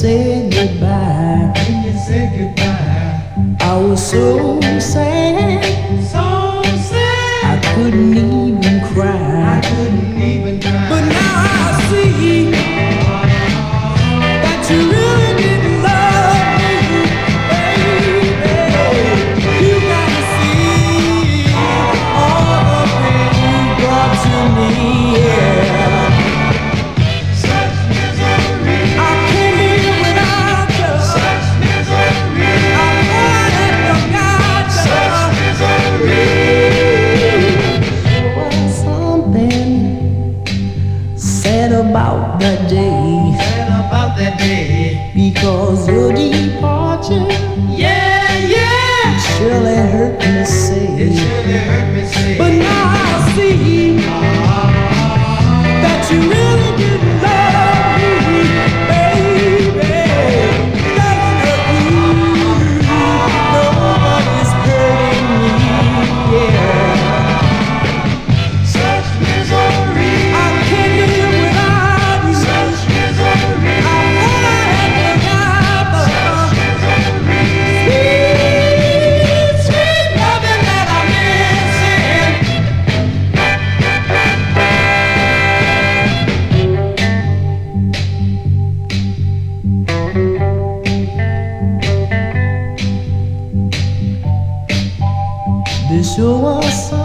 said goodbye, I was so sad, I couldn't even cry. But now I see that you really didn't love me, baby. You gotta see all the pain you brought to me, yeah. I can't live without you. I wanna forgot you. Was something said about that day, because your departure surely hurt me, say. But now I see that you really didn't love me, baby. That's the truth. Nobody's hurting me, yeah. I can't live without you. I wanna have sweet, sweet loving that I'm missing. This sure was